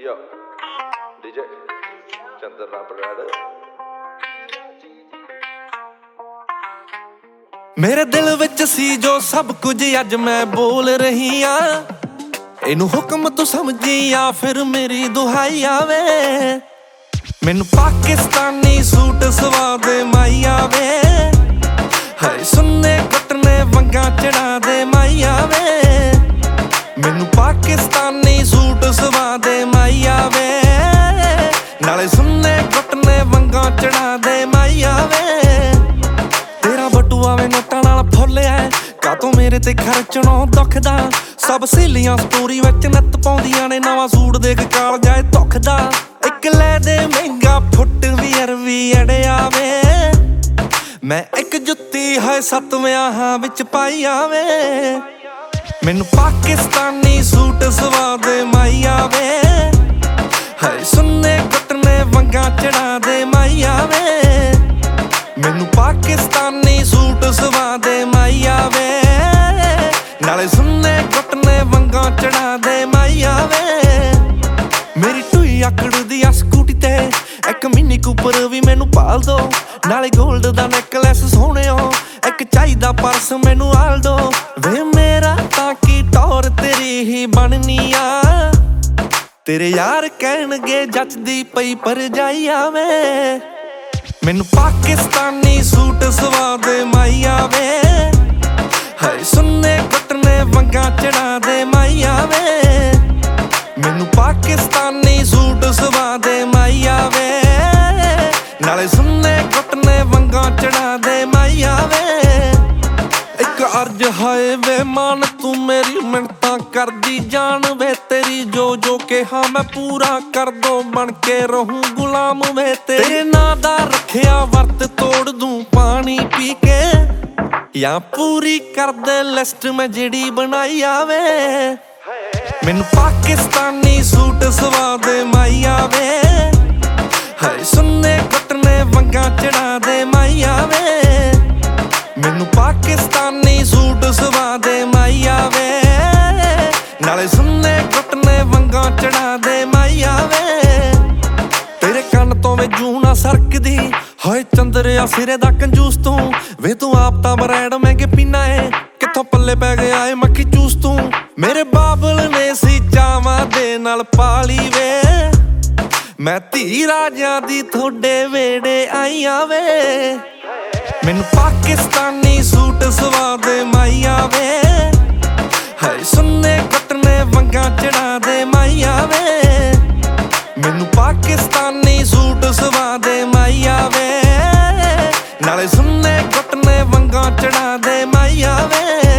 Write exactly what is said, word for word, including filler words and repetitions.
Yo, D J, Chandra Brother. ਮੇਰੇ ਦਿਲ ਵਿੱਚ ਸੀ ਜੋ ਸਭ ਕੁਝ ਅੱਜ ਮੈਂ ਬੋਲ ਰਹੀ ਆ। ਇਹਨੂੰ ਹੁਕਮ ਤੂੰ ਸਮਝੀ ਆ ਫਿਰ ਮੇਰੀ ਦੁਹਾਈ ਆਵੇ। ਮੈਨੂੰ ਪਾਕਿਸਤਾਨੀ ਸੂਟ ਸਵਾ ਦੇ ਮਾਈ ਆਵੇ। ਹਾਏ ਸੁੰਨੇ ਕੱਟਨੇ ਵੰਗਾਂ ਚੜਾ ਦੇ ਮਾਈ ਆਵੇ। ਮੈਨੂੰ ਪਾਕਿਸਤਾਨੀ ਸੂਟ ਸਵਾ ਦੇ ਮਾਈ ਆਵੇ। ਨਾਲੇ ਸੁੰਨੇ ਕੱਟਨੇ ਵੰਗਾਂ ਚੜਾ ਦੇ ਮਾਈ ਆਵੇ। ਤੇਰਾ ਬਟੂਆ ਵੇ ਨੋਟਾਂ ਨਾਲ ਫੁੱਲਿਆ ਕਾਤੋਂ ਮੇਰੇ ਤੇ ਖਰਚਣੋਂ ਦੁਖਦਾ। ਸਭ ਸਹੇਲੀਆਂ ਸਟੋਰੀ ਵਿੱਚ ਨੱਤ ਪਾਉਂਦੀਆਂ ਨੇ ਨਵਾਂ ਸੂਟ ਦੇਖ ਕਾਲ ਜਾਏ ਦੁਖਦਾ। ਇੱਕ ਲੈ ਦੇ ਮਹਿੰਗਾ ਫੁੱਟ ਵੀਅਰ ਵੀ ਅੜਿਆ ਵੇ। ਮੈਂ ਇੱਕ ਜੁੱਤੀ ਹੈ ਸੱਤ ਵਿਆਹਾਂ ਵਿੱਚ ਪਾਈ ਆਵੇ। ਮੈਨੂੰ ਪਾਕਿਸਤਾਨੀ ਸੂਟ ਸਵਾ ਦੇ ਮਾਈ ਆਵੇ। ਹਾਏ ਸੁੰਨੇ ਕੱਟਨੇ ਵੰਗਾਂ ਚੜਾ ਦੇ ਮਾਈ ਆਵੇ। ਮੈਨੂੰ ਪਾਕਿਸਤਾਨੀ ਸੂਟ ਸਵਾ ਦੇ ਮਾਈ ਆਵੇ। ਨਾਲੇ ਸੁੰਨੇ ਕੱਟਨੇ ਵੰਗਾਂ ਚੜਾ ਦੇ ਮਾਈ ਆਵੇ। ਮੇਰੀ ਟੂਈ ਆਕੜਦੀ ਆ ਸਕੂਟੀ ਤੇ ਇੱਕ ਮਿੰਨੀ ਕੂਪਰ ਵੀ ਮੈਨੂੰ ਪਾਲ ਦੋ। ਨਾਲੇ ਗੋਲਡ ਦਾ ਨੈਕਲੈਸ ਸੋਹਣਿਓ ਇੱਕ ਚਾਹੀਦਾ ਪਰਸ ਮੈਨੂੰ ਆਲ ਦੋ। ਵੇ ਮੇਰਾ ਤਾਂ ਕੀ ਟੌਰ ਤੇਰੀ ਹੀ ਬਣਨੀ ਆ। ਤੇਰੇ ਯਾਰ ਕਹਿਣਗੇ ਜੱਚਦੀ ਪਈ ਭਰਜਾਈ ਆਵੇ। ਮੈਨੂੰ ਪਾਕਿਸਤਾਨੀ ਸੂਟ ਸਵਾ ਦੇ ਮਾਈ ਆਵੇ। ਹਾਏ ਸੁੰਨੇ ਕੱਟਨੇ ਵੰਗਾਂ ਚੜਾ ਦੇ ਮਾਈ ਆਵੇ। ਮੈਨੂੰ ਪਾਕਿਸਤਾਨੀ ਸੂਟ ਸਵਾ ਦੇ ਮਾਈ ਆਵੇ। ਨਾਲੇ ਸੁੰਨੇ ਕੱਟਨੇ ਵੰਗਾਂ ਚੜਾ ਦੇ ਮਾਈ ਆਵੇ। ਇੱਕ ਅਰਜ਼ ਹਾਏ ਵੇ ਮਾਨ ਤੂੰ ਮੇਰੀ ਮਿੰਨਤਾਂ ਕਰਦੀ ਜਾਣ ਵੇ। ਤੇਰੀ ਜੋ ਜੋ ਕਿਹਾ ਮੈਂ ਪੂਰਾ ਕਰ ਦੋ ਬਣ ਕੇ ਰਹੂੰ ਗੁਲਾਮ ਵੇ। ਤੇਰੇ ਨਾਂ ਦਾ ਰੱਖਿਆ ਵਰਤ ਤੋੜ ਦੂੰ ਪਾਣੀ ਪੀ ਕੇ। ਜਾਂ ਪੂਰੀ ਕਰ ਦੇ ਲਿਸਟ ਮੈਂ ਜਿਹੜੀ ਬਣਾਈ ਆਵੇ। ਮੈਨੂੰ ਪਾਕਿਸਤਾਨੀ ਸੂਟ ਸਵਾ ਦੇ ਮਾਈ ਆਵੇ। ਹਾਏ ਸੁੰਨੇ ਕੱਟਨੇ ਵੰਗਾਂ ਚੜਾ ਦੇ ਮਾਈ ਆਵੇ। ਮੈਨੂੰ ਪਾਕਿਸਤਾਨੀ ਸੂਟ ਸਵਾ ਦੇ ਮਾਈ ਆਵੇ। ਨਾਲੇ ਸੁੰਨੇ ਕੱਟਨੇ ਵੰਗਾਂ ਚੜਾ ਦੇ ਮਾਈ ਆਵੇ। ਤੇਰੇ ਕੰਨ ਤੋਂ ਵੇ ਜੂੰ ਨਾ ਸਰਕਦੀ ਹਾਏ ਚੰਦਰਿਆ ਸਿਰੇ ਦਾ ਕੰਜੂਸ ਤੂੰ। ਵੇ ਤੂੰ ਆਪ ਤਾਂ ਬਰੈਡ ਮਹਿੰਗੇ ਪੀਨਾ ਏ ਕਿੱਥੋਂ ਪੱਲੇ ਪੈ ਗਿਆ ਏ ਮੱਖੀ ਚੂਸ ਤੂੰ। ਮੇਰੇ ਬਾਬਲ ਨੇ ਸੀ ਚਾਵਾਂ ਦੇ ਨਾਲ ਪਾਲੀ ਵੇ। ਮੈਂ ਧੀ ਰਾਜਿਆਂ ਦੀ ਥੋੜੇ ਵੇੜੇ ਆਈ ਆਵੇ। ਮੈਨੂੰ ਪਾਕਿਸਤਾਨੀ ਸੂਟ ਸਵਾ ਦੇ ਮਾਈ ਆਵੇ। ਹਾਏ ਸੁੰਨੇ ਕੱਟਨੇ ਵੰਗਾਂ ਚੜਾ ਦੇ ਮਾਈ ਆਵੇ। ਮੈਨੂੰ ਪਾਕਿਸਤਾਨੀ ਸੂਟ ਸਵਾ ਦੇ ਮਾਈ ਆਵੇ। ਨਾਲੇ ਸੁੰਨੇ ਕੱਟਨੇ ਵੰਗਾਂ ਚੜਾ ਦੇ ਮਾਈ ਆਵੇ।